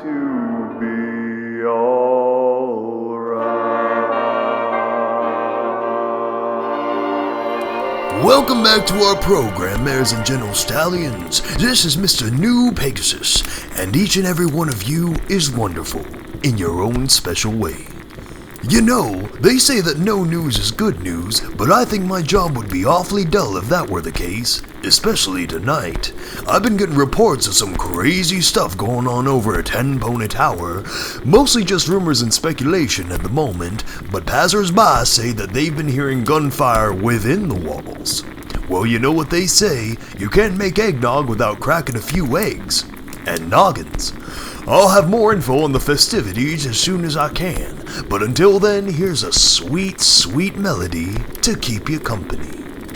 to be alright. Welcome back to our program, Mares and Gentle Stallions. This is Mr. New Pegasus, and each and every one of you is wonderful in your own special way. You know, they say that no news is good news, but I think my job would be awfully dull if that were the case, especially tonight. I've been getting reports of some crazy stuff going on over at Ten Pony Tower, mostly just rumors and speculation at the moment, but passers-by say that they've been hearing gunfire within the walls. Well, you know what they say, you can't make eggnog without cracking a few eggs. And noggins. I'll have more info on the festivities as soon as I can, but until then, here's a sweet, sweet melody to keep you company.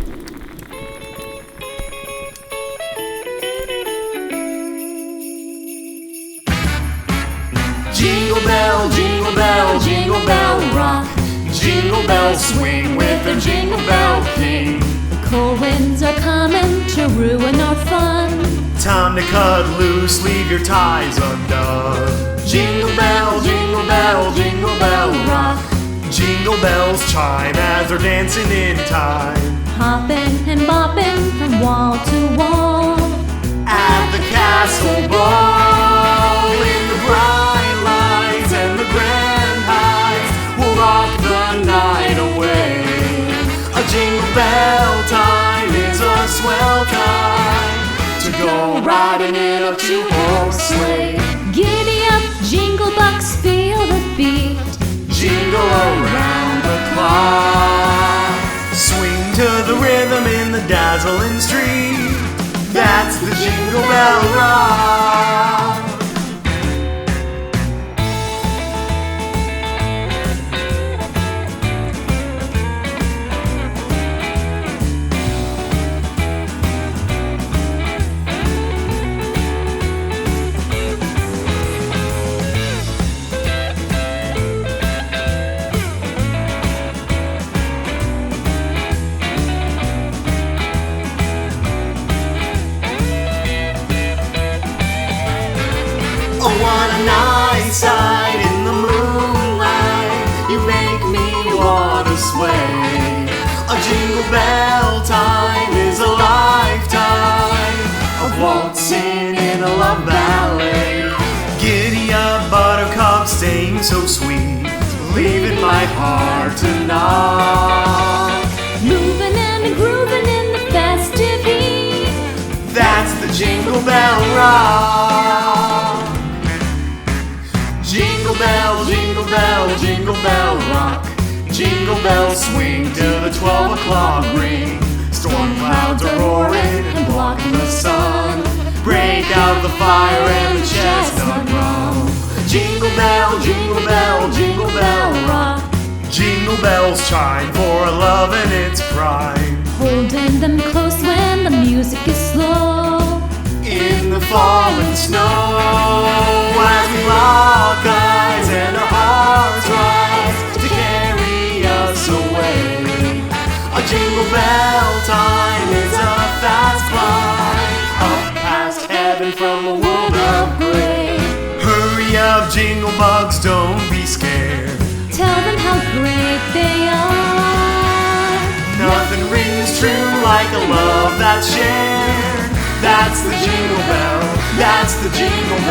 Jingle bell, jingle bell, jingle bell rock. Jingle bells swing with the Jingle Bell King. The cold winds are coming to ruin our fun. Time to cut loose, leave your ties undone. Jingle bell, jingle bell, jingle bell rock. Jingle bells chime as they're dancing in time. Hopping and bopping from wall to wall. At the castle ball, in the bright lights and the grand heights, we'll rock the night away. A jingle bell time is a swell time to go riding in a two-horse sleigh. Giddy up, jingle bucks, feel the beat. Jingle around the clock. Swing to the rhythm in the dazzling street. That's the Jingle Bell Rock. Oh, what a nice sight in the moonlight. You make me wanna sway. A jingle bell time is a lifetime of waltzing in a love ballet. Giddy up, buttercup, staying so sweet, leaving my heart to knock. Moving and grooving in the festive heat. That's the Jingle Bell Rock. Jingle bell, jingle bell, jingle bell rock. Jingle bells swing till the 12 o'clock ring. Storm clouds are roaring and blocking the sun. Break out the fire and the chestnut rum. Jingle bell, jingle bell, jingle bell rock. Jingle bells chime for love in its prime. Holding them close when the music is slow. In the falling snow, as we lock eyes and our hearts rise to carry us away. A jingle bell time is a fast climb up past heaven from a world of gray. Hurry up, jingle bugs, don't be scared. Tell them how great they are. Nothing rings true like a love that's shared. That's the Jingle Bell, that's the Jingle